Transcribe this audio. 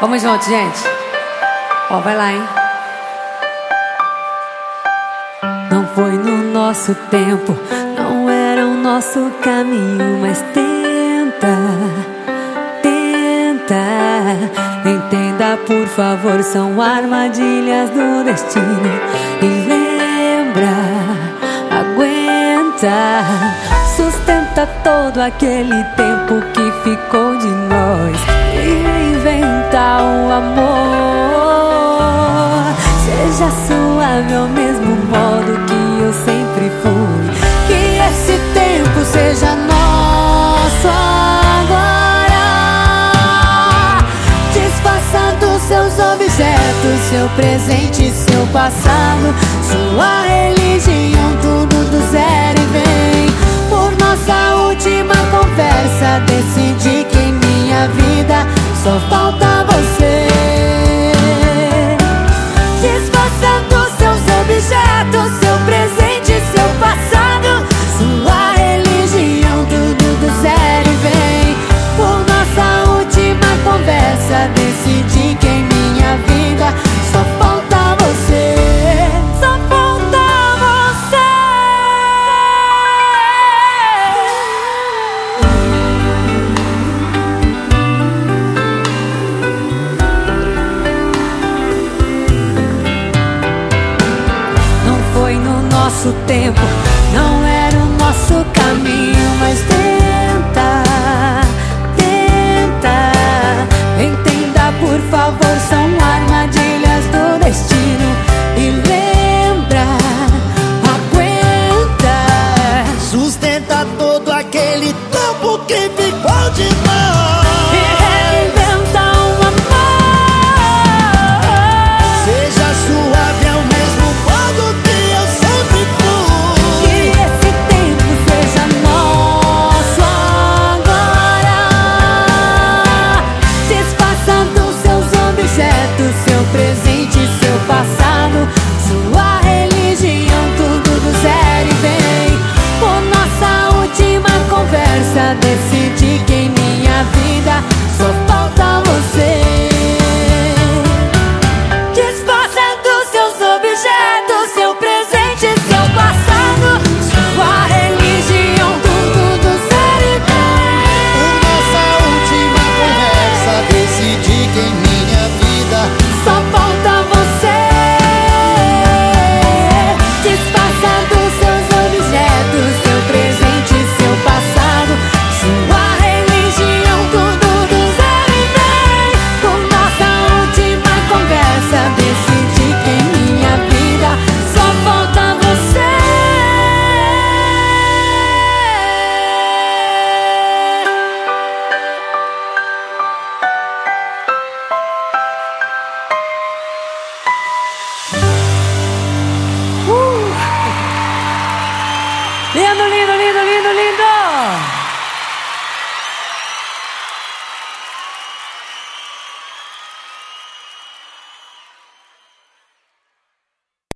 Vamos juntos, gente. Ó, vai lá, hein? Não foi no nosso tempo, não era o nosso caminho, mas tenta, entenda por favor, são armadilhas do destino. E lembra, aguenta, sustenta todo aquele tempo que ficou de nós e reinventa o amor. Seja suave ao mesmo modo que eu sempre fui, que esse tempo seja nosso agora. Desfaça dos seus objetos, seu presente, seu passado, sua religião, tudo do zero e vem por nossa última conversa.